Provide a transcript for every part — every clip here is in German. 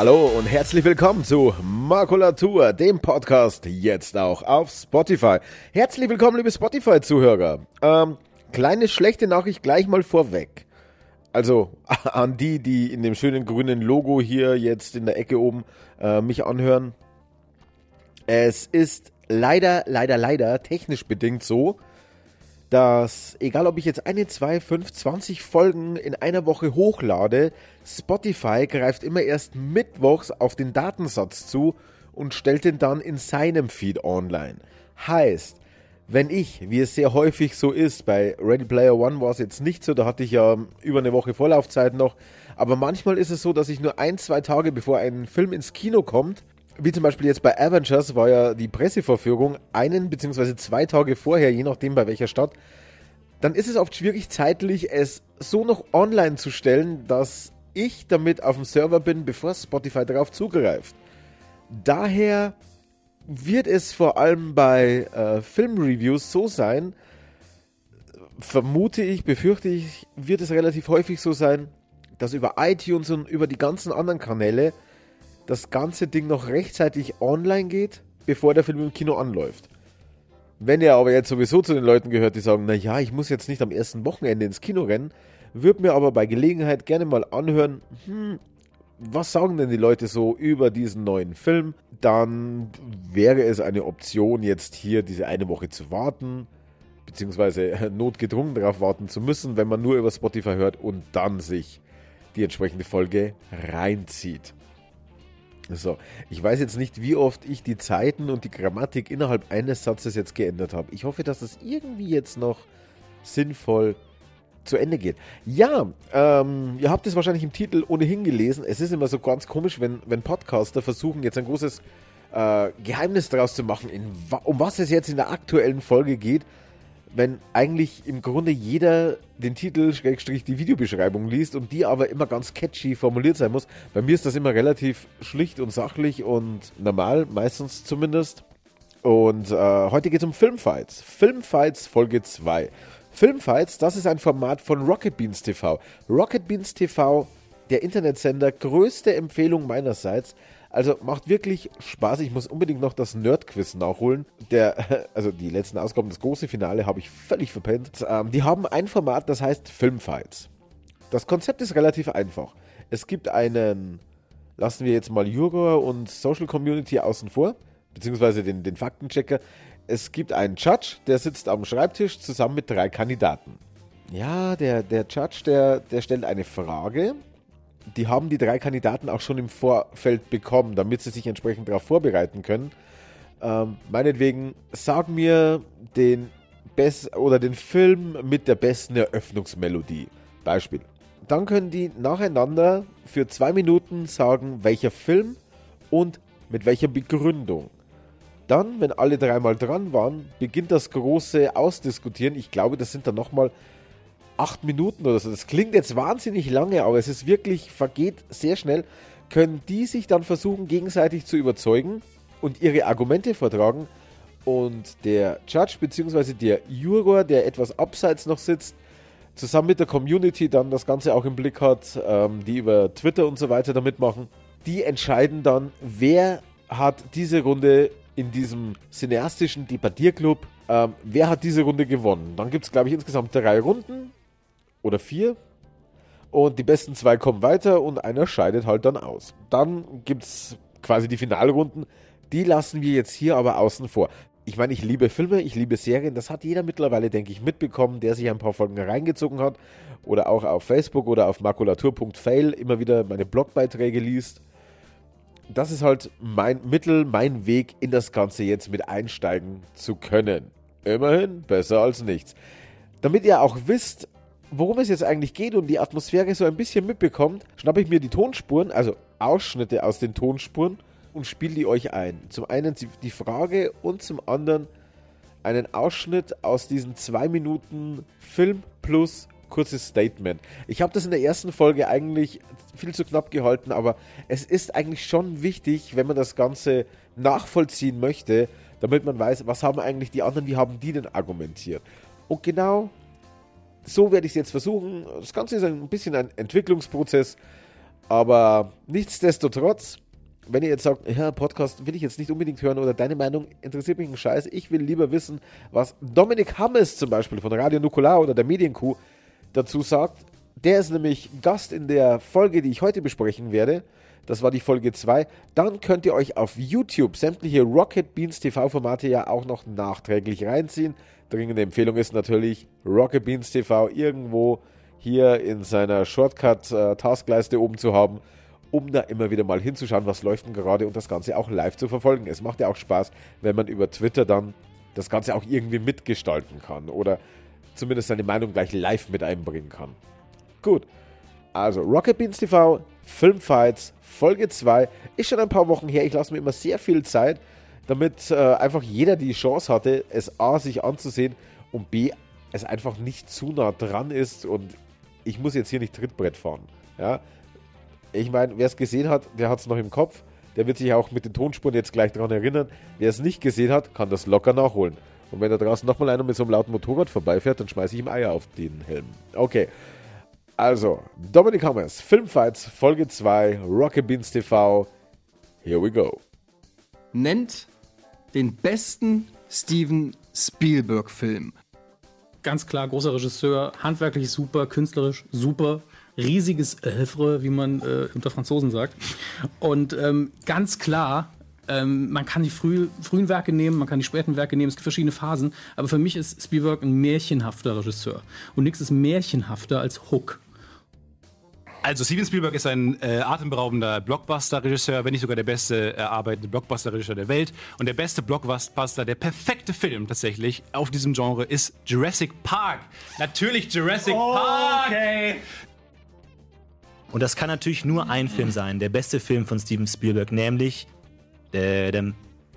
Hallo und herzlich willkommen zu Makulatur, dem Podcast, jetzt auch auf Spotify. Herzlich willkommen, liebe Spotify-Zuhörer. Kleine schlechte Nachricht gleich mal vorweg. Also an die in dem schönen grünen Logo hier jetzt in der Ecke oben mich anhören. Es ist leider technisch bedingt so, dass, egal ob ich jetzt 1, 2, 5, 20 Folgen in einer Woche hochlade, Spotify greift immer erst mittwochs auf den Datensatz zu und stellt den dann in seinem Feed online. Heißt, wenn ich, wie es sehr häufig so ist, bei Ready Player One war es jetzt nicht so, da hatte ich ja über eine Woche Vorlaufzeit noch, aber manchmal ist es so, dass ich nur 1, 2 Tage bevor ein Film ins Kino kommt, wie zum Beispiel jetzt bei Avengers war ja die Pressevorführung 1 bzw. 2 Tage vorher, je nachdem bei welcher Stadt, dann ist es oft schwierig zeitlich, es so noch online zu stellen, dass ich damit auf dem Server bin, bevor Spotify darauf zugreift. Daher wird es vor allem bei Filmreviews so sein, befürchte ich, wird es relativ häufig so sein, dass über iTunes und über die ganzen anderen Kanäle das ganze Ding noch rechtzeitig online geht, bevor der Film im Kino anläuft. Wenn er aber jetzt sowieso zu den Leuten gehört, die sagen, naja, ich muss jetzt nicht am ersten Wochenende ins Kino rennen, würde mir aber bei Gelegenheit gerne mal anhören, was sagen denn die Leute so über diesen neuen Film, dann wäre es eine Option, jetzt hier diese eine Woche zu warten, beziehungsweise notgedrungen darauf warten zu müssen, wenn man nur über Spotify hört und dann sich die entsprechende Folge reinzieht. So, ich weiß jetzt nicht, wie oft ich die Zeiten und die Grammatik innerhalb eines Satzes jetzt geändert habe. Ich hoffe, dass das irgendwie jetzt noch sinnvoll zu Ende geht. Ja, ihr habt es wahrscheinlich im Titel ohnehin gelesen. Es ist immer so ganz komisch, wenn Podcaster versuchen, jetzt ein großes Geheimnis daraus zu machen, um was es jetzt in der aktuellen Folge geht, wenn eigentlich im Grunde jeder den Titel / die Videobeschreibung liest und die aber immer ganz catchy formuliert sein muss. Bei mir ist das immer relativ schlicht und sachlich und normal, meistens zumindest. Und heute geht es um Filmfights. Filmfights Folge 2. Filmfights, das ist ein Format von Rocket Beans TV. Rocket Beans TV, der Internetsender, größte Empfehlung meinerseits. Also macht wirklich Spaß. Ich muss unbedingt noch das Nerd-Quiz nachholen. Also die letzten Ausgaben, das große Finale, habe ich völlig verpennt. Die haben ein Format, das heißt Filmfights. Das Konzept ist relativ einfach. Es gibt einen, lassen wir jetzt mal Juror und Social Community außen vor, beziehungsweise den Faktenchecker. Es gibt einen Judge, der sitzt am Schreibtisch zusammen mit 3 Kandidaten. Ja, der Judge, der stellt eine Frage. Die haben die 3 Kandidaten auch schon im Vorfeld bekommen, damit sie sich entsprechend darauf vorbereiten können. Meinetwegen, sag mir den Film mit der besten Eröffnungsmelodie. Beispiel. Dann können die nacheinander für 2 Minuten sagen, welcher Film und mit welcher Begründung. Dann, wenn alle 3 mal dran waren, beginnt das große Ausdiskutieren. Ich glaube, das sind dann nochmal 8 Minuten oder so. Das klingt jetzt wahnsinnig lange, aber es ist wirklich, vergeht sehr schnell. Können die sich dann versuchen, gegenseitig zu überzeugen und ihre Argumente vortragen. Und der Judge bzw. der Juror, der etwas abseits noch sitzt, zusammen mit der Community dann das Ganze auch im Blick hat, die über Twitter und so weiter da mitmachen, die entscheiden dann, wer hat diese Runde in diesem cineastischen Debattierclub, wer hat diese Runde gewonnen. Dann gibt es, glaube ich, insgesamt 3 Runden oder 4 und die besten 2 kommen weiter und einer scheidet halt dann aus. Dann gibt es quasi die Finalrunden, die lassen wir jetzt hier aber außen vor. Ich meine, ich liebe Filme, ich liebe Serien, das hat jeder mittlerweile, denke ich, mitbekommen, der sich ein paar Folgen reingezogen hat oder auch auf Facebook oder auf makulatur.fail immer wieder meine Blogbeiträge liest. Das ist halt mein Mittel, mein Weg, in das Ganze jetzt mit einsteigen zu können. Immerhin besser als nichts. Damit ihr auch wisst, worum es jetzt eigentlich geht und die Atmosphäre so ein bisschen mitbekommt, schnappe ich mir die Tonspuren, also Ausschnitte aus den Tonspuren und spiele die euch ein. Zum einen die Frage und zum anderen einen Ausschnitt aus diesen 2 Minuten Film plus kurzes Statement. Ich habe das in der ersten Folge eigentlich viel zu knapp gehalten, aber es ist eigentlich schon wichtig, wenn man das Ganze nachvollziehen möchte, damit man weiß, was haben eigentlich die anderen, wie haben die denn argumentiert. Und genau so werde ich es jetzt versuchen. Das Ganze ist ein bisschen ein Entwicklungsprozess, Aber nichtsdestotrotz, wenn ihr jetzt sagt, ja, Podcast will ich jetzt nicht unbedingt hören oder deine Meinung interessiert mich ein Scheiß, ich will lieber wissen, was Dominik Hammes zum Beispiel von Radio Nukular oder der Medienkuh dazu sagt. Der ist nämlich Gast in der Folge, die ich heute besprechen werde. Das war die Folge 2. Dann könnt ihr euch auf YouTube sämtliche Rocket Beans TV-Formate ja auch noch nachträglich reinziehen. Dringende Empfehlung ist natürlich Rocket Beans TV irgendwo hier in seiner Shortcut-Taskleiste oben zu haben, um da immer wieder mal hinzuschauen, was läuft denn gerade und das Ganze auch live zu verfolgen. Es macht ja auch Spaß, wenn man über Twitter dann das Ganze auch irgendwie mitgestalten kann oder zumindest seine Meinung gleich live mit einbringen kann. Gut, also Rocket Beans TV, Filmfights, Folge 2, ist schon ein paar Wochen her. Ich lasse mir immer sehr viel Zeit, damit einfach jeder die Chance hatte, es A, sich anzusehen und B, es einfach nicht zu nah dran ist und ich muss jetzt hier nicht Trittbrett fahren. Ja? Ich meine, wer es gesehen hat, der hat es noch im Kopf. Der wird sich auch mit den Tonspuren jetzt gleich daran erinnern. Wer es nicht gesehen hat, kann das locker nachholen. Und wenn da draußen nochmal einer mit so einem lauten Motorrad vorbeifährt, dann schmeiße ich ihm Eier auf den Helm. Okay, also Dominik Hammes, Filmfights, Folge 2, Rocket Beans TV. Here we go. Nennt den besten Steven Spielberg-Film. Ganz klar, großer Regisseur, handwerklich super, künstlerisch super. Riesiges Œuvre, wie man unter Franzosen sagt. Und ganz klar, man kann die frühen Werke nehmen, man kann die späten Werke nehmen, es gibt verschiedene Phasen. Aber für mich ist Spielberg ein märchenhafter Regisseur. Und nichts ist märchenhafter als Hook. Also Steven Spielberg ist ein atemberaubender Blockbuster-Regisseur, wenn nicht sogar der beste arbeitende Blockbuster-Regisseur der Welt. Und der beste Blockbuster, der perfekte Film tatsächlich auf diesem Genre ist Jurassic Park. Natürlich Jurassic Park! Okay. Und das kann natürlich nur ein Film sein, der beste Film von Steven Spielberg, nämlich der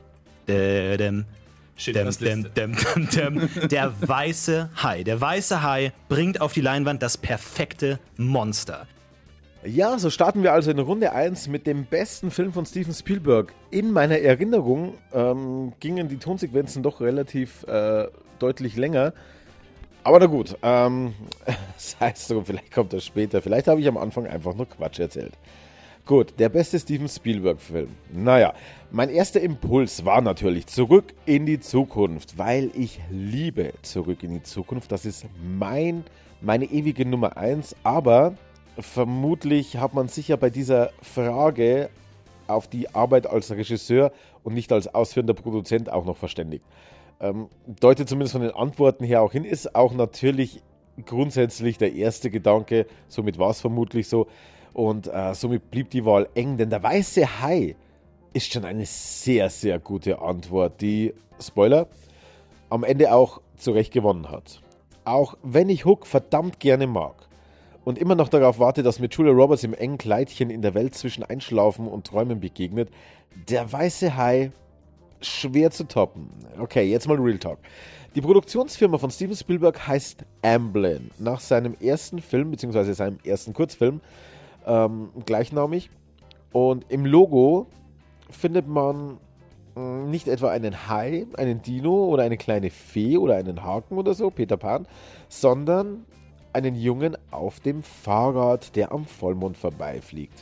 weiße Hai. Der weiße Hai bringt auf die Leinwand das perfekte Monster. Ja, so starten wir also in Runde 1 mit dem besten Film von Steven Spielberg. In meiner Erinnerung gingen die Tonsequenzen doch relativ deutlich länger. Aber na gut, das heißt so, vielleicht kommt das später. Vielleicht habe ich am Anfang einfach nur Quatsch erzählt. Gut, der beste Steven Spielberg-Film. Naja, mein erster Impuls war natürlich Zurück in die Zukunft, weil ich liebe Zurück in die Zukunft. Das ist meine ewige Nummer 1, aber vermutlich hat man sich ja bei dieser Frage auf die Arbeit als Regisseur und nicht als ausführender Produzent auch noch verständigt. Deutet zumindest von den Antworten her auch hin, ist auch natürlich grundsätzlich der erste Gedanke, somit war es vermutlich so und somit blieb die Wahl eng, denn der weiße Hai ist schon eine sehr, sehr gute Antwort, die, Spoiler, am Ende auch zurecht gewonnen hat. Auch wenn ich Hook verdammt gerne mag und immer noch darauf warte, dass mir Julia Roberts im engen Kleidchen in der Welt zwischen Einschlafen und Träumen begegnet, der weiße Hai schwer zu toppen. Okay, jetzt mal Real Talk. Die Produktionsfirma von Steven Spielberg heißt Amblin, nach seinem ersten Film, beziehungsweise seinem ersten Kurzfilm, gleichnamig. Und im Logo findet man nicht etwa einen Hai, einen Dino oder eine kleine Fee oder einen Haken oder so, Peter Pan, sondern einen Jungen auf dem Fahrrad, der am Vollmond vorbeifliegt.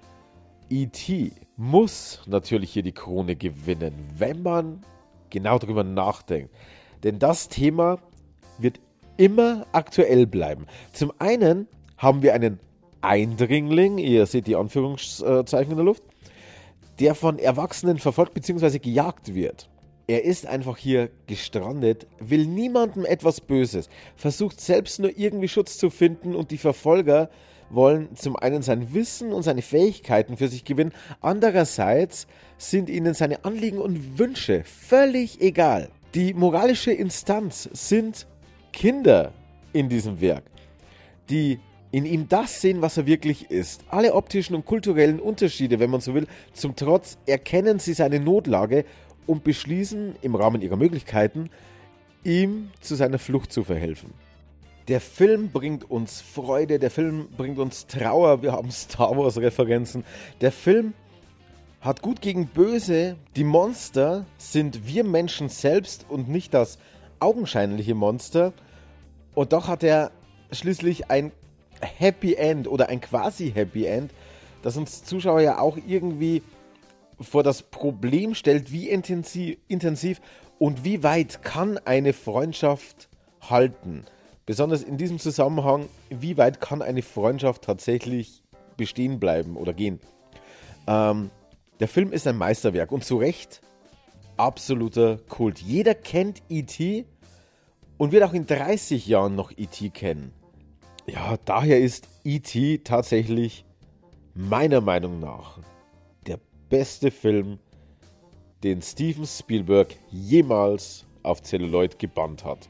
E.T. muss natürlich hier die Krone gewinnen, wenn man genau darüber nachdenkt. Denn das Thema wird immer aktuell bleiben. Zum einen haben wir einen Eindringling, ihr seht die Anführungszeichen in der Luft, der von Erwachsenen verfolgt bzw. gejagt wird. Er ist einfach hier gestrandet, will niemandem etwas Böses, versucht selbst nur irgendwie Schutz zu finden und die Verfolger wollen zum einen sein Wissen und seine Fähigkeiten für sich gewinnen, andererseits sind ihnen seine Anliegen und Wünsche völlig egal. Die moralische Instanz sind Kinder in diesem Werk, die in ihm das sehen, was er wirklich ist. Alle optischen und kulturellen Unterschiede, wenn man so will, zum Trotz erkennen sie seine Notlage und beschließen im Rahmen ihrer Möglichkeiten, ihm zu seiner Flucht zu verhelfen. Der Film bringt uns Freude, der Film bringt uns Trauer, wir haben Star Wars-Referenzen. Der Film hat Gut gegen Böse, die Monster sind wir Menschen selbst und nicht das augenscheinliche Monster. Und doch hat er schließlich ein Happy End oder ein quasi Happy End, das uns Zuschauer ja auch irgendwie vor das Problem stellt, wie intensiv und wie weit kann eine Freundschaft halten. Besonders in diesem Zusammenhang, wie weit kann eine Freundschaft tatsächlich bestehen bleiben oder gehen. Der Film ist ein Meisterwerk und zu Recht absoluter Kult. Jeder kennt E.T. und wird auch in 30 Jahren noch E.T. kennen. Ja, daher ist E.T. tatsächlich meiner Meinung nach der beste Film, den Steven Spielberg jemals auf Celluloid gebannt hat.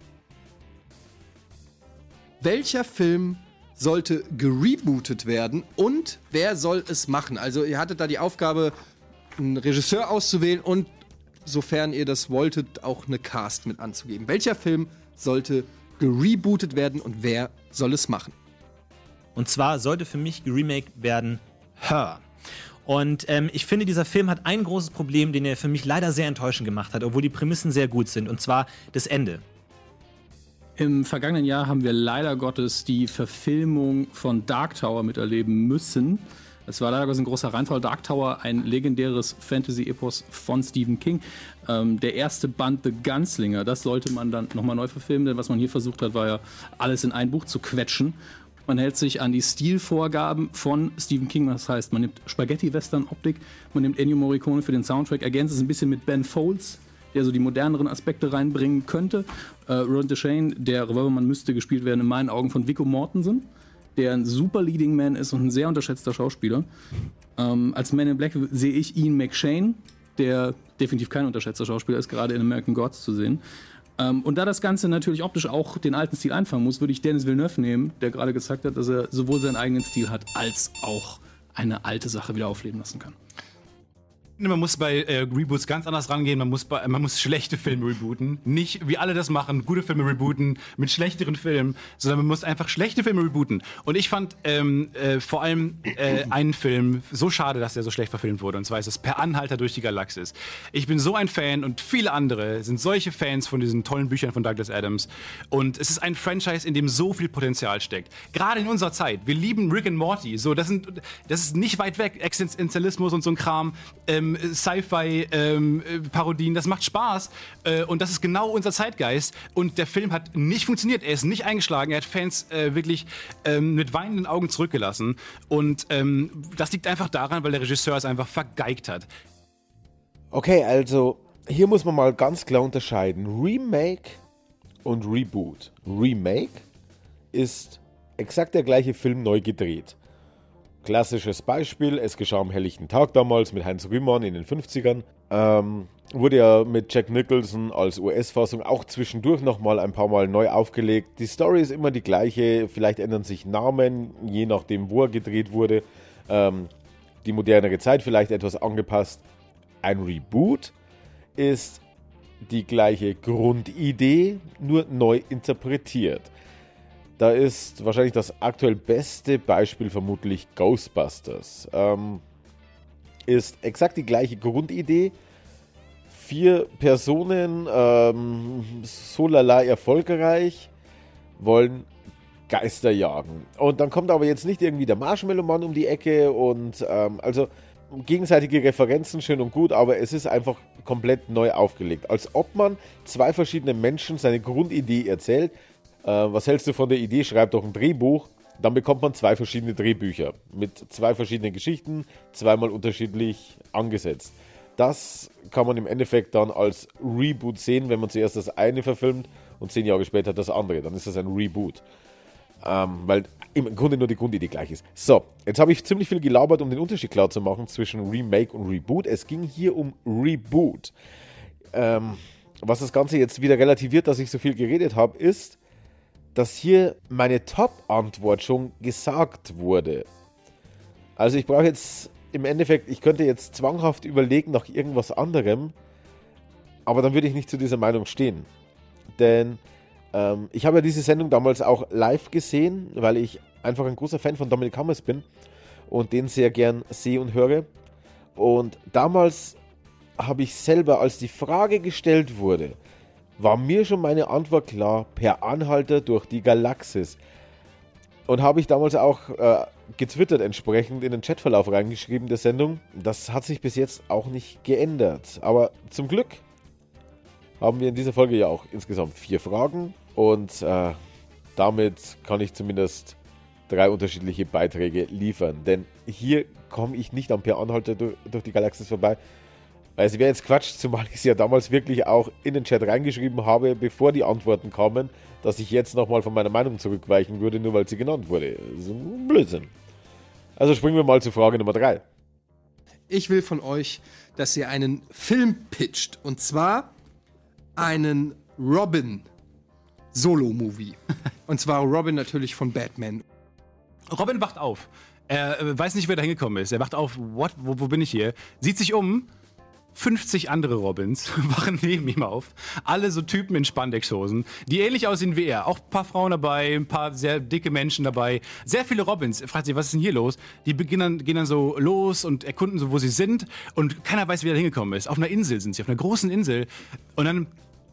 Welcher Film sollte gerebootet werden und wer soll es machen? Also ihr hattet da die Aufgabe, einen Regisseur auszuwählen und, sofern ihr das wolltet, auch eine Cast mit anzugeben. Welcher Film sollte gerebootet werden und wer soll es machen? Und zwar sollte für mich geremaked werden Her. Und ich finde, dieser Film hat ein großes Problem, den er für mich leider sehr enttäuschend gemacht hat, obwohl die Prämissen sehr gut sind, und zwar das Ende. Im vergangenen Jahr haben wir leider Gottes die Verfilmung von Dark Tower miterleben müssen. Es war leider Gottes ein großer Reinfall. Dark Tower, ein legendäres Fantasy-Epos von Stephen King. Der erste Band, The Gunslinger, das sollte man dann nochmal neu verfilmen, denn was man hier versucht hat, war ja alles in ein Buch zu quetschen. Man hält sich an die Stilvorgaben von Stephen King, das heißt, man nimmt Spaghetti-Western-Optik, man nimmt Ennio Morricone für den Soundtrack, ergänzt es ein bisschen mit Ben Folds, der so die moderneren Aspekte reinbringen könnte. Roland Deschain, der Revolvermann, müsste gespielt werden in meinen Augen von Viggo Mortensen, der ein super Leading Man ist und ein sehr unterschätzter Schauspieler. Als Man in Black sehe ich Ian McShane, der definitiv kein unterschätzter Schauspieler ist, gerade in American Gods zu sehen. Und da das Ganze natürlich optisch auch den alten Stil einfangen muss, würde ich Denis Villeneuve nehmen, der gerade gesagt hat, dass er sowohl seinen eigenen Stil hat, als auch eine alte Sache wieder aufleben lassen kann. Man muss bei Reboots ganz anders rangehen. Man muss schlechte Filme rebooten. Nicht, wie alle das machen, gute Filme rebooten mit schlechteren Filmen, sondern man muss einfach schlechte Filme rebooten. Und ich fand vor allem einen Film so schade, dass der so schlecht verfilmt wurde. Und zwar ist es Per Anhalter durch die Galaxis. Ich bin so ein Fan und viele andere sind solche Fans von diesen tollen Büchern von Douglas Adams. Und es ist ein Franchise, in dem so viel Potenzial steckt. Gerade in unserer Zeit. Wir lieben Rick and Morty. So, das ist nicht weit weg. Existenzialismus und so ein Kram. Sci-Fi-Parodien, das macht Spaß und das ist genau unser Zeitgeist und der Film hat nicht funktioniert, er ist nicht eingeschlagen, er hat Fans wirklich mit weinenden Augen zurückgelassen und das liegt einfach daran, weil der Regisseur es einfach vergeigt hat. Okay, also hier muss man mal ganz klar unterscheiden, Remake und Reboot. Remake ist exakt der gleiche Film neu gedreht. Klassisches Beispiel, es geschah am helllichten Tag damals mit Heinz Rühmann in den 50ern. Wurde ja mit Jack Nicholson als US-Fassung auch zwischendurch nochmal ein paar Mal neu aufgelegt. Die Story ist immer die gleiche, vielleicht ändern sich Namen, je nachdem wo er gedreht wurde. Die modernere Zeit vielleicht etwas angepasst. Ein Reboot ist die gleiche Grundidee, nur neu interpretiert. Da ist wahrscheinlich das aktuell beste Beispiel vermutlich Ghostbusters. Ist exakt die gleiche Grundidee. 4 Personen, so lala erfolgreich, wollen Geister jagen. Und dann kommt aber jetzt nicht irgendwie der Marshmallow-Mann um die Ecke und also gegenseitige Referenzen schön und gut, aber es ist einfach komplett neu aufgelegt. Als ob man 2 verschiedene Menschen seine Grundidee erzählt. Was hältst du von der Idee? Schreib doch ein Drehbuch. Dann bekommt man 2 verschiedene Drehbücher mit 2 verschiedenen Geschichten, zweimal unterschiedlich angesetzt. Das kann man im Endeffekt dann als Reboot sehen, wenn man zuerst das eine verfilmt und 10 Jahre später das andere. Dann ist das ein Reboot. Weil im Grunde nur die Grundidee gleich ist. So, jetzt habe ich ziemlich viel gelabert, um den Unterschied klar zu machen zwischen Remake und Reboot. Es ging hier um Reboot. Was das Ganze jetzt wieder relativiert, dass ich so viel geredet habe, ist, dass hier meine Top-Antwort schon gesagt wurde. Also ich brauche jetzt im Endeffekt, ich könnte jetzt zwanghaft überlegen nach irgendwas anderem, aber dann würde ich nicht zu dieser Meinung stehen. Denn ich habe ja diese Sendung damals auch live gesehen, weil ich einfach ein großer Fan von Dominic Hammers bin und den sehr gern sehe und höre. Und damals habe ich selber, als die Frage gestellt wurde, war mir schon meine Antwort klar, Per Anhalter durch die Galaxis. Und habe ich damals auch getwittert entsprechend in den Chatverlauf reingeschrieben der Sendung. Das hat sich bis jetzt auch nicht geändert. Aber zum Glück haben wir in dieser Folge ja auch insgesamt 4 Fragen. Und damit kann ich zumindest 3 unterschiedliche Beiträge liefern. Denn hier komme ich nicht am Per Anhalter durch die Galaxis vorbei. Weil es wäre jetzt Quatsch, zumal ich es ja damals wirklich auch in den Chat reingeschrieben habe, bevor die Antworten kamen, dass ich jetzt nochmal von meiner Meinung zurückweichen würde, nur weil sie genannt wurde. So ein Blödsinn. Also springen wir mal zu Frage Nummer 3. Ich will von euch, dass ihr einen Film pitcht. Und zwar einen Robin-Solo-Movie. Und zwar Robin natürlich von Batman. Robin wacht auf. Er weiß nicht, wer da hingekommen ist. Er wacht auf, wo bin ich hier? Sieht sich um. 50 andere Robins wachen neben ihm auf. Alle so Typen in Spandexhosen, die ähnlich aussehen wie er. Auch ein paar Frauen dabei, ein paar sehr dicke Menschen dabei. Sehr viele Robins. Er fragt sich, was ist denn hier los? Die gehen dann so los und erkunden so, wo sie sind. Und keiner weiß, wie er da hingekommen ist. Auf einer Insel sind sie, auf einer großen Insel. Und dann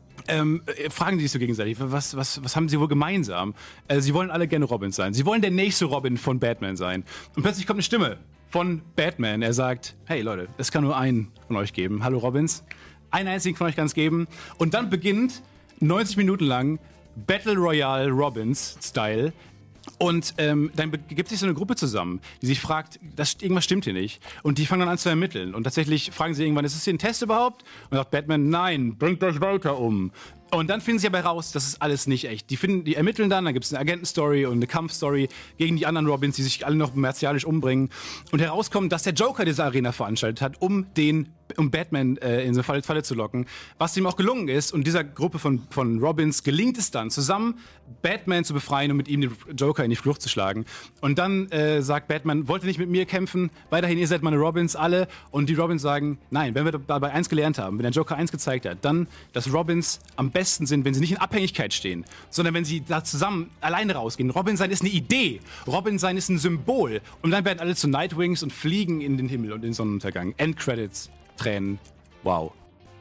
fragen sie sich so gegenseitig, was haben sie wohl gemeinsam? Sie wollen alle gerne Robins sein. Sie wollen der nächste Robin von Batman sein. Und plötzlich kommt eine Stimme von Batman. Er sagt, hey Leute, es kann nur einen von euch geben. Hallo Robins. Einen einzigen von euch kann es geben. Und dann beginnt 90 Minuten lang Battle Royale Robins-Style. Und dann gibt sich so eine Gruppe zusammen, die sich fragt, irgendwas stimmt hier nicht. Und die fangen dann an zu ermitteln. Und tatsächlich fragen sie irgendwann, ist das hier ein Test überhaupt? Und sagt Batman, nein, bringt euch weiter um. Und dann finden sie aber raus, das ist alles nicht echt. Die ermitteln dann gibt es eine Agentenstory und eine Kampfstory gegen die anderen Robins, die sich alle noch martialisch umbringen. Und herauskommt, dass der Joker diese Arena veranstaltet hat, um Batman in so eine Falle zu locken, was ihm auch gelungen ist. Und dieser Gruppe von Robins gelingt es dann, zusammen Batman zu befreien und mit ihm den Joker in die Flucht zu schlagen. Und dann sagt Batman, wollt ihr nicht mit mir kämpfen? Weiterhin, ihr seid meine Robins, alle. Und die Robins sagen, nein, wenn wir dabei eins gelernt haben, wenn der Joker eins gezeigt hat, dann, dass Robins am besten sind, wenn sie nicht in Abhängigkeit stehen, sondern wenn sie da zusammen alleine rausgehen. Robin sein ist eine Idee. Robin sein ist ein Symbol. Und dann werden alle zu Nightwings und fliegen in den Himmel und in den Sonnenuntergang. Endcredits. Tränen. Wow.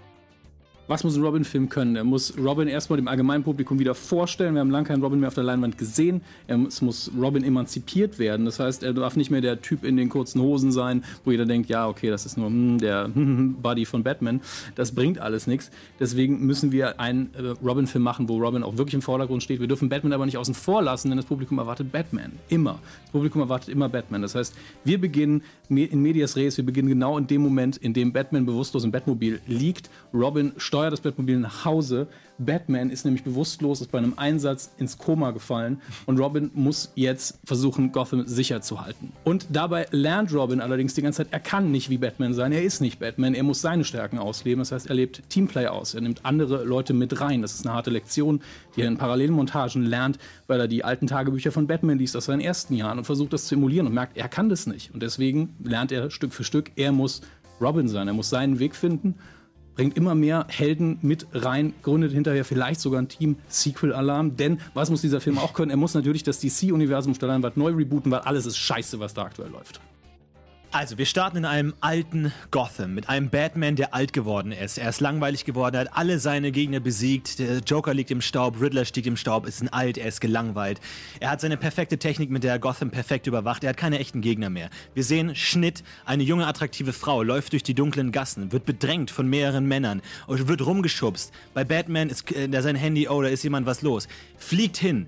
Was muss ein Robin-Film können? Er muss Robin erstmal dem allgemeinen Publikum wieder vorstellen. Wir haben lange keinen Robin mehr auf der Leinwand gesehen. Es muss Robin emanzipiert werden. Das heißt, er darf nicht mehr der Typ in den kurzen Hosen sein, wo jeder denkt, ja, okay, das ist nur der Buddy von Batman. Das bringt alles nichts. Deswegen müssen wir einen Robin-Film machen, wo Robin auch wirklich im Vordergrund steht. Wir dürfen Batman aber nicht außen vor lassen, denn das Publikum erwartet Batman. Immer. Das Publikum erwartet immer Batman. Das heißt, wir beginnen in medias res, wir beginnen genau in dem Moment, in dem Batman bewusstlos im Batmobil liegt. Robin steuert das Batmobil nach Hause. Batman ist nämlich bewusstlos, ist bei einem Einsatz ins Koma gefallen und Robin muss jetzt versuchen, Gotham sicher zu halten. Und dabei lernt Robin allerdings die ganze Zeit, er kann nicht wie Batman sein, er ist nicht Batman, er muss seine Stärken ausleben. Das heißt, er lebt Teamplay aus, er nimmt andere Leute mit rein. Das ist eine harte Lektion, die er in Parallelmontagen lernt, weil er die alten Tagebücher von Batman liest aus seinen ersten Jahren und versucht, das zu emulieren und merkt, er kann das nicht. Und deswegen lernt er Stück für Stück, er muss Robin sein, er muss seinen Weg finden, bringt immer mehr Helden mit rein, gründet hinterher vielleicht sogar ein Team, Sequel-Alarm. Denn was muss dieser Film auch können? Er muss natürlich das DC-Universum auf der Leinwand neu rebooten, weil alles ist scheiße, was da aktuell läuft. Also, wir starten in einem alten Gotham mit einem Batman, der alt geworden ist. Er ist langweilig geworden, er hat alle seine Gegner besiegt. Der Joker liegt im Staub, Riddler liegt im Staub, ist ein alt, er ist gelangweilt. Er hat seine perfekte Technik, mit der er Gotham perfekt überwacht. Er hat keine echten Gegner mehr. Wir sehen Schnitt, eine junge, attraktive Frau läuft durch die dunklen Gassen, wird bedrängt von mehreren Männern und wird rumgeschubst. Bei Batman ist sein Handy, oh, da ist jemand, was los. Fliegt hin,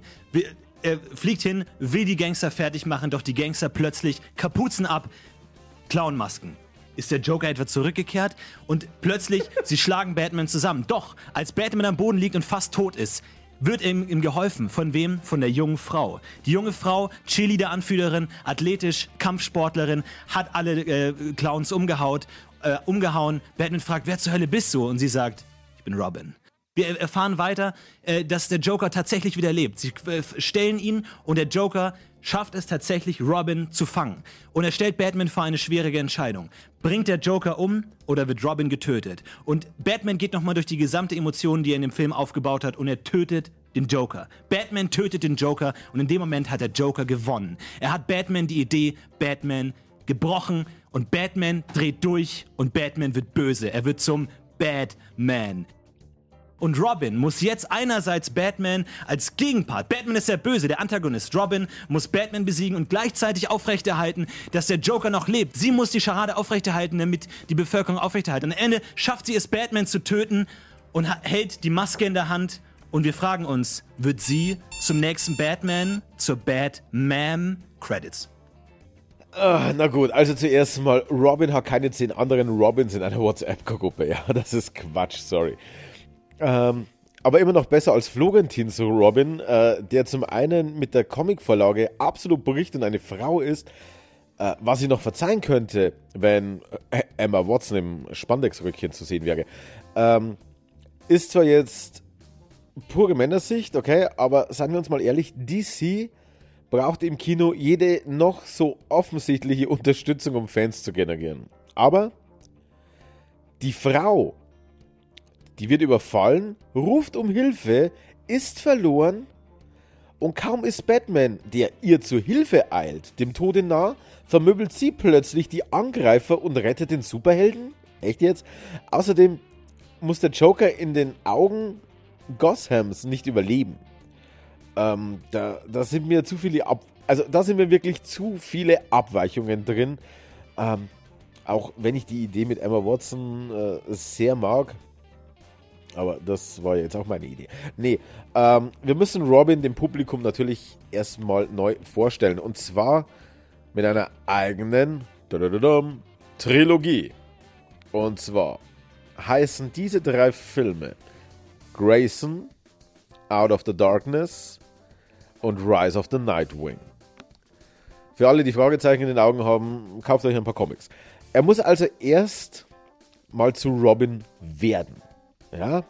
will die Gangster fertig machen, doch die Gangster plötzlich Kapuzen ab, Clownmasken. Ist der Joker etwa zurückgekehrt? Und plötzlich, sie schlagen Batman zusammen. Doch, als Batman am Boden liegt und fast tot ist, wird ihm geholfen. Von wem? Von der jungen Frau. Die junge Frau, Cheerleader-Anführerin, athletisch, Kampfsportlerin, hat alle Clowns umgehauen. Batman fragt, wer zur Hölle bist du? Und sie sagt, ich bin Robin. Wir erfahren weiter, dass der Joker tatsächlich wieder lebt. Sie stellen ihn und der Joker schafft es tatsächlich, Robin zu fangen. Und er stellt Batman vor eine schwierige Entscheidung. Bringt der Joker um oder wird Robin getötet? Und Batman geht nochmal durch die gesamte Emotion, die er in dem Film aufgebaut hat, und er tötet den Joker. Batman tötet den Joker und in dem Moment hat der Joker gewonnen. Er hat Batman die Idee, Batman gebrochen und Batman dreht durch und Batman wird böse. Er wird zum Batman. Und Robin muss jetzt einerseits Batman als Gegenpart, Batman ist der Böse, der Antagonist, Robin muss Batman besiegen und gleichzeitig aufrechterhalten, dass der Joker noch lebt. Sie muss die Scharade aufrechterhalten, damit die Bevölkerung aufrechterhalten. Und am Ende schafft sie es, Batman zu töten und hält die Maske in der Hand. Und wir fragen uns, wird sie zum nächsten Batman, zur Batman? Credits. Na gut, also zuerst mal, Robin hat keine 10 anderen Robins in einer WhatsApp-Gruppe. Ja, das ist Quatsch, sorry. Aber immer noch besser als Florentin so Robin, der zum einen mit der Comicvorlage absolut bricht und eine Frau ist, was ich noch verzeihen könnte, wenn Emma Watson im Spandex-Röckchen zu sehen wäre. Ist zwar jetzt pure Männersicht, okay, aber seien wir uns mal ehrlich, DC braucht im Kino jede noch so offensichtliche Unterstützung, um Fans zu generieren. Aber die Frau, die wird überfallen, ruft um Hilfe, ist verloren und kaum ist Batman, der ihr zur Hilfe eilt, dem Tode nah, vermöbelt sie plötzlich die Angreifer und rettet den Superhelden? Echt jetzt? Außerdem muss der Joker in den Augen Gothams nicht überleben. Da sind mir zu viele da sind mir wirklich zu viele Abweichungen drin. Auch wenn ich die Idee mit Emma Watson sehr mag. Aber das war jetzt auch meine Idee. Nee, wir müssen Robin dem Publikum natürlich erstmal neu vorstellen. Und zwar mit einer eigenen Trilogie. Und zwar heißen diese 3 Filme Grayson, Out of the Darkness und Rise of the Nightwing. Für alle, die Fragezeichen in den Augen haben, kauft euch ein paar Comics. Er muss also erst mal zu Robin werden. Ja,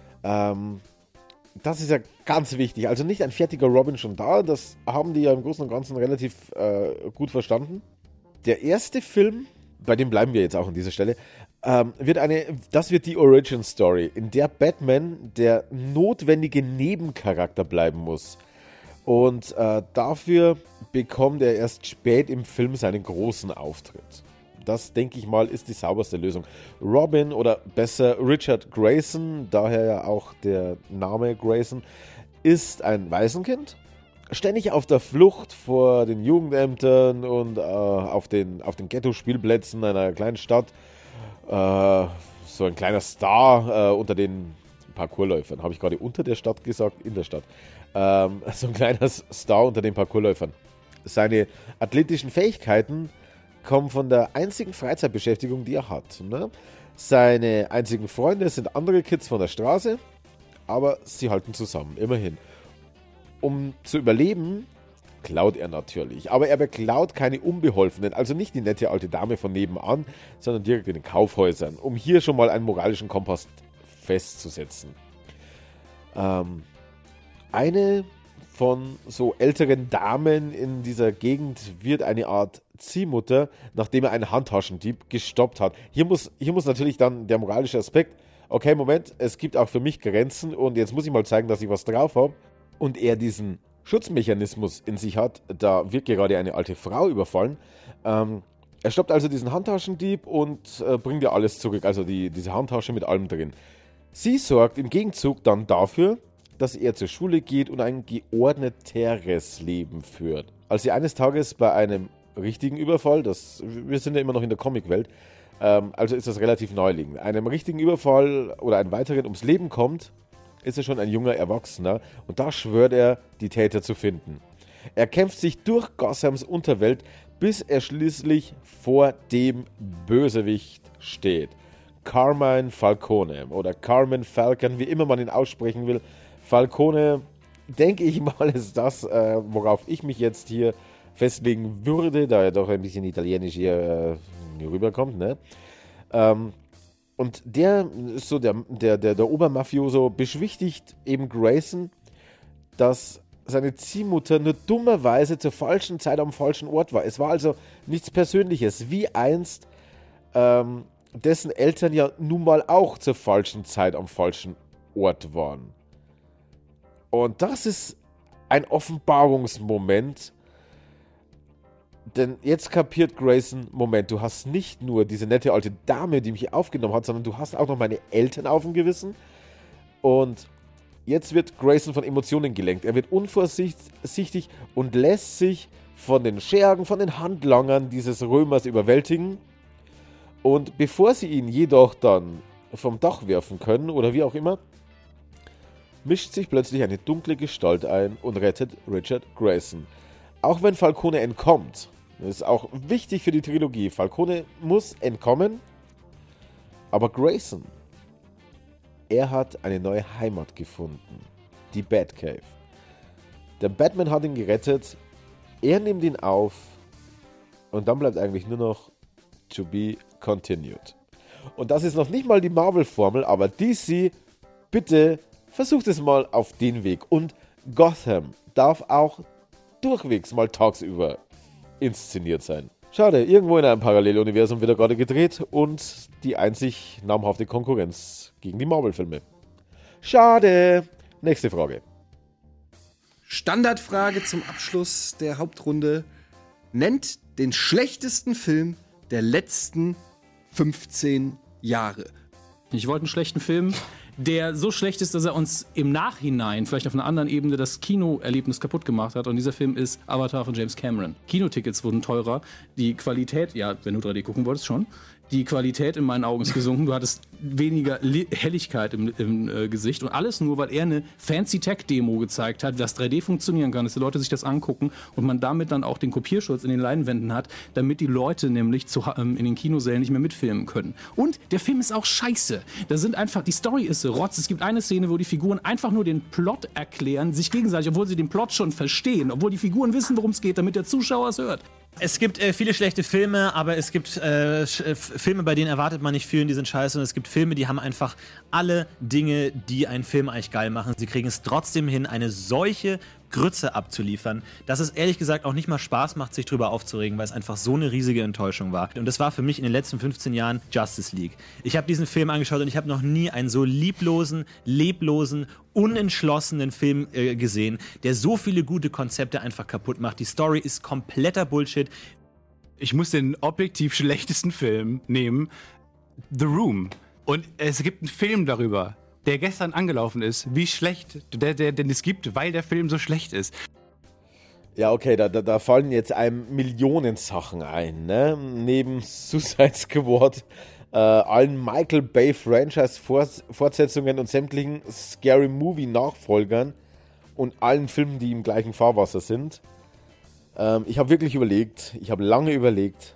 das ist ja ganz wichtig. Also nicht ein fertiger Robin schon da, das haben die ja im Großen und Ganzen relativ gut verstanden. Der erste Film, bei dem bleiben wir jetzt auch an dieser Stelle, wird die Origin Story, in der Batman der notwendige Nebencharakter bleiben muss. Und dafür bekommt er erst spät im Film seinen großen Auftritt. Das, denke ich mal, ist die sauberste Lösung. Robin oder besser Richard Grayson, daher ja auch der Name Grayson, ist ein Waisenkind, ständig auf der Flucht vor den Jugendämtern und auf den Ghetto-Spielplätzen einer kleinen Stadt. So ein kleiner Star unter den Parkourläufern. Habe ich gerade unter der Stadt gesagt? In der Stadt. So ein kleiner Star unter den Parkourläufern. Seine athletischen Fähigkeiten kommen von der einzigen Freizeitbeschäftigung, die er hat. Ne? Seine einzigen Freunde sind andere Kids von der Straße, aber sie halten zusammen, immerhin. Um zu überleben, klaut er natürlich. Aber er beklaut keine Unbeholfenen, also nicht die nette alte Dame von nebenan, sondern direkt in den Kaufhäusern, um hier schon mal einen moralischen Kompass festzusetzen. Eine von so älteren Damen in dieser Gegend wird eine Art Ziehmutter, nachdem er einen Handtaschendieb gestoppt hat. Hier muss natürlich dann der moralische Aspekt, okay, Moment, es gibt auch für mich Grenzen und jetzt muss ich mal zeigen, dass ich was drauf habe. Und er diesen Schutzmechanismus in sich hat, da wird gerade eine alte Frau überfallen. Er stoppt also diesen Handtaschendieb und bringt ihr alles zurück, also diese Handtasche mit allem drin. Sie sorgt im Gegenzug dann dafür, dass er zur Schule geht und ein geordneteres Leben führt. Als sie eines Tages bei einem richtigen Überfall, wir sind ja immer noch in der Comicwelt, also ist das relativ neuliegend, einem richtigen Überfall oder einem weiteren ums Leben kommt, ist er schon ein junger Erwachsener und da schwört er, die Täter zu finden. Er kämpft sich durch Gothams Unterwelt, bis er schließlich vor dem Bösewicht steht. Carmine Falcone oder Carmen Falcon, wie immer man ihn aussprechen will. Falcone, denke ich mal, ist das, worauf ich mich jetzt hier festlegen würde, da er doch ein bisschen italienisch hier rüberkommt, ne? Und der ist so der Obermafioso, beschwichtigt eben Grayson, dass seine Ziehmutter nur dummerweise zur falschen Zeit am falschen Ort war. Es war also nichts Persönliches, wie einst dessen Eltern ja nun mal auch zur falschen Zeit am falschen Ort waren. Und das ist ein Offenbarungsmoment, denn jetzt kapiert Grayson, Moment, du hast nicht nur diese nette alte Dame, die mich aufgenommen hat, sondern du hast auch noch meine Eltern auf dem Gewissen. Und jetzt wird Grayson von Emotionen gelenkt. Er wird unvorsichtig und lässt sich von den Schergen, von den Handlangern dieses Römers überwältigen. Und bevor sie ihn jedoch dann vom Dach werfen können oder wie auch immer, mischt sich plötzlich eine dunkle Gestalt ein und rettet Richard Grayson. Auch wenn Falcone entkommt, das ist auch wichtig für die Trilogie, Falcone muss entkommen, aber Grayson, er hat eine neue Heimat gefunden, die Batcave. Der Batman hat ihn gerettet, er nimmt ihn auf und dann bleibt eigentlich nur noch to be continued. Und das ist noch nicht mal die Marvel-Formel, aber DC, bitte versucht es mal auf den Weg. Und Gotham darf auch durchwegs mal tagsüber inszeniert sein. Schade, irgendwo in einem Paralleluniversum wird er gerade gedreht und die einzig namhafte Konkurrenz gegen die Marvel-Filme. Schade. Nächste Frage. Standardfrage zum Abschluss der Hauptrunde. Nennt den schlechtesten Film der letzten 15 Jahre. Ich wollte einen schlechten Film, der so schlecht ist, dass er uns im Nachhinein, vielleicht auf einer anderen Ebene, das Kinoerlebnis kaputt gemacht hat. Und dieser Film ist Avatar von James Cameron. Kinotickets wurden teurer. Die Qualität, ja, wenn du 3D gucken wolltest, schon. Die Qualität in meinen Augen ist gesunken. Du hattest weniger Helligkeit im Gesicht. Und alles nur, weil er eine Fancy-Tech-Demo gezeigt hat, dass 3D funktionieren kann, dass die Leute sich das angucken und man damit dann auch den Kopierschutz in den Leinwänden hat, damit die Leute nämlich in den Kinosälen nicht mehr mitfilmen können. Und der Film ist auch scheiße. Da sind einfach, die Story ist so Rotz. Es gibt eine Szene, wo die Figuren einfach nur den Plot erklären, sich gegenseitig, obwohl sie den Plot schon verstehen, obwohl die Figuren wissen, worum es geht, damit der Zuschauer es hört. Es gibt viele schlechte Filme, aber es gibt Filme, bei denen erwartet man nicht viel und die sind scheiße. Und es gibt Filme, die haben einfach alle Dinge, die einen Film eigentlich geil machen. Sie kriegen es trotzdem hin, eine solche Grütze abzuliefern, dass es ehrlich gesagt auch nicht mal Spaß macht, sich drüber aufzuregen, weil es einfach so eine riesige Enttäuschung war. Und das war für mich in den letzten 15 Jahren Justice League. Ich habe diesen Film angeschaut und ich habe noch nie einen so leblosen, unentschlossenen Film gesehen, der so viele gute Konzepte einfach kaputt macht. Die Story ist kompletter Bullshit. Ich muss den objektiv schlechtesten Film nehmen, The Room. Und es gibt einen Film darüber, der gestern angelaufen ist, wie schlecht den es gibt, weil der Film so schlecht ist. Ja, okay, da fallen jetzt einem Millionen Sachen ein, ne? Neben Suicide Squad, allen Michael Bay Franchise-Fortsetzungen und sämtlichen Scary Movie-Nachfolgern und allen Filmen, die im gleichen Fahrwasser sind. Ich habe wirklich überlegt, ich habe lange überlegt,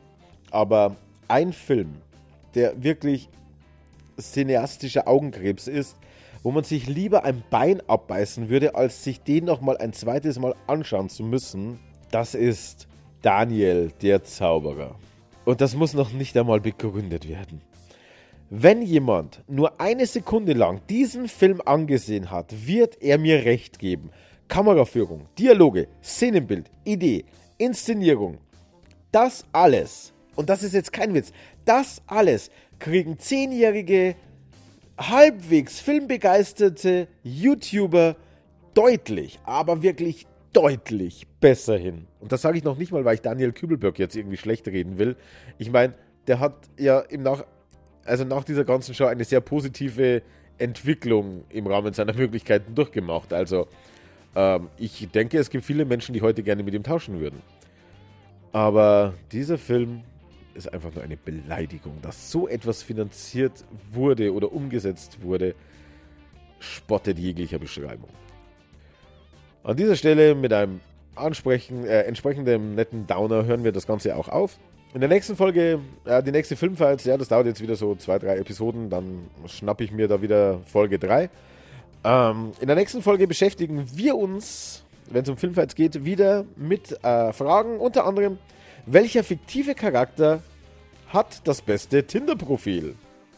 aber ein Film, der wirklich cineastischer Augenkrebs ist, wo man sich lieber ein Bein abbeißen würde, als sich den nochmal ein zweites Mal anschauen zu müssen, das ist Daniel, der Zauberer. Und das muss noch nicht einmal begründet werden. Wenn jemand nur eine Sekunde lang diesen Film angesehen hat, wird er mir recht geben. Kameraführung, Dialoge, Szenenbild, Idee, Inszenierung, das alles, und das ist jetzt kein Witz, das alles kriegen 10-jährige, halbwegs filmbegeisterte YouTuber deutlich, aber wirklich deutlich besser hin. Und das sage ich noch nicht mal, weil ich Daniel Kübelberg jetzt irgendwie schlecht reden will. Ich meine, der hat ja nach dieser ganzen Show eine sehr positive Entwicklung im Rahmen seiner Möglichkeiten durchgemacht. Also ich denke, es gibt viele Menschen, die heute gerne mit ihm tauschen würden. Aber dieser Film ist einfach nur eine Beleidigung, dass so etwas finanziert wurde oder umgesetzt wurde, spottet jeglicher Beschreibung. An dieser Stelle mit einem entsprechenden netten Downer hören wir das Ganze auch auf. In der nächsten Folge, die nächste Filmfights, ja, das dauert jetzt wieder so 2-3 Episoden, dann schnappe ich mir da wieder Folge 3. In der nächsten Folge beschäftigen wir uns, wenn es um Filmfights geht, wieder mit Fragen, unter anderem, welcher fiktive Charakter hat das beste Tinder-Profil?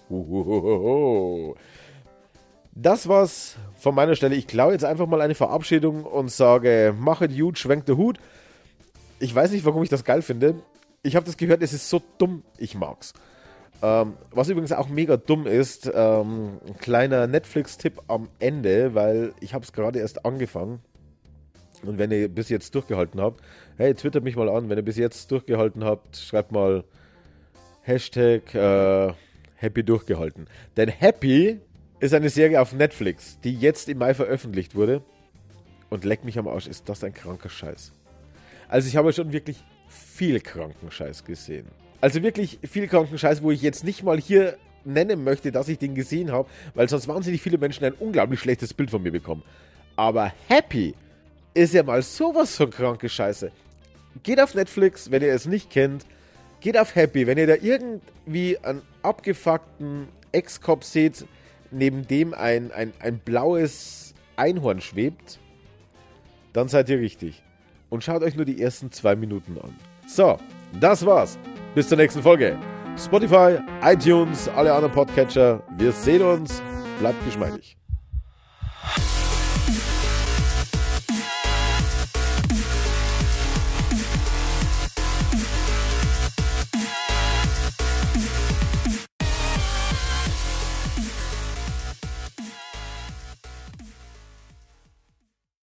Das war's von meiner Stelle. Ich klaue jetzt einfach mal eine Verabschiedung und sage, machet gut, schwenkt der Hut. Ich weiß nicht, warum ich das geil finde. Ich habe das gehört, es ist so dumm, ich mag's. Was übrigens auch mega dumm ist, ein kleiner Netflix-Tipp am Ende, weil ich habe es gerade erst angefangen. Und wenn ihr bis jetzt durchgehalten habt, hey, twittert mich mal an. Wenn ihr bis jetzt durchgehalten habt, schreibt mal Hashtag Happy durchgehalten. Denn Happy ist eine Serie auf Netflix, die jetzt im Mai veröffentlicht wurde. Und leck mich am Arsch, ist das ein kranker Scheiß. Also ich habe schon wirklich viel kranken Scheiß gesehen. Also wirklich viel kranken Scheiß, wo ich jetzt nicht mal hier nennen möchte, dass ich den gesehen habe, weil sonst wahnsinnig viele Menschen ein unglaublich schlechtes Bild von mir bekommen. Aber Happy ist ja mal sowas von kranke Scheiße. Geht auf Netflix, wenn ihr es nicht kennt. Geht auf Happy, wenn ihr da irgendwie einen abgefuckten Ex-Cop seht, neben dem ein blaues Einhorn schwebt, dann seid ihr richtig. Und schaut euch nur die ersten 2 Minuten an. So, das war's. Bis zur nächsten Folge. Spotify, iTunes, alle anderen Podcatcher. Wir sehen uns. Bleibt geschmeidig.